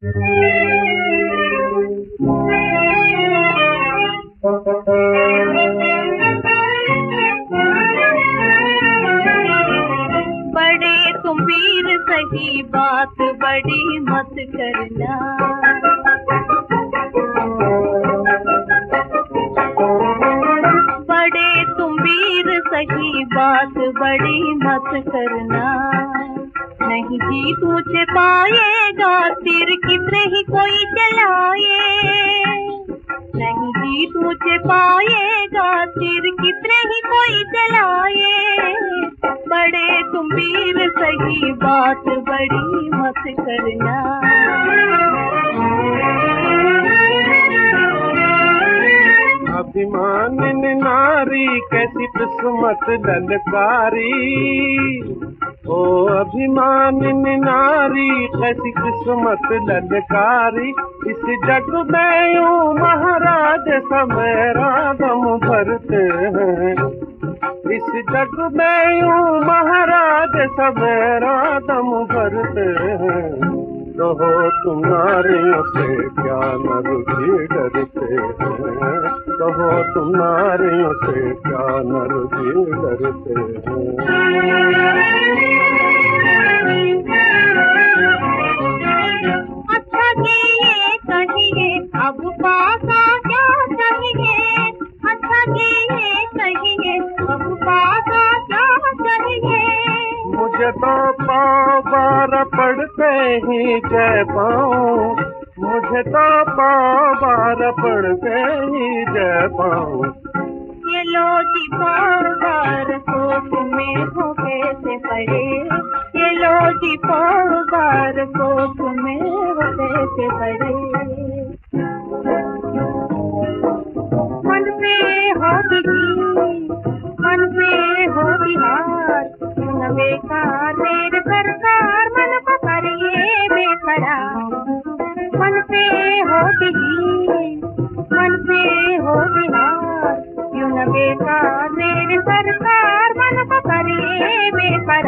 बड़े तुम वीर सही बात बड़ी मत करना, बड़े तुम वीर सही बात बड़ी मत करना। नहीं जीत मुझे पाएगा तीर कितने ही कोई चलाए, नहीं जीत मुझे पाएगा तीर कितने ही कोई चलाए। बड़े तुम वीर सही बात बड़ी मत करना। अभिमानिनी नारी कैसी किस्मत ललकारी, ओ अभिमानिनी नारी कैसी किस्मत ललकारी। इस जग में यूं महाराज समेरा दम भरते हैं, इस जग में यूं महाराज समेरा दम भरते हैं। कहो तुम नारियों से क्या नर भी डरते हैं, कहो तुम नारियों से क्या नर भी डरते हैं। अच्छा ये कहिए अब पासा क्या चाहिए, अच्छा ये कहिए अब पासा क्या चाहिए। मुझे तो पाँव बार पड़ते ही जय पाऊं, मुझे तो पाँव बार पड़ते ही जय पाऊं। ये लो जी पाँव बार को तुम्हें हो कैसे पड़े, ये लो जी पाँव बार को तुम्हें हो कैसे पड़े। मन पे हो बिजी, मन पे हो बिहार, बेकार मेरे सरकार मन को करिए बेकरार। मन पे हो बिजी, मन पे हो बिहार, यूं न बेकार मेरे सरकार मन को करिए बेकरार।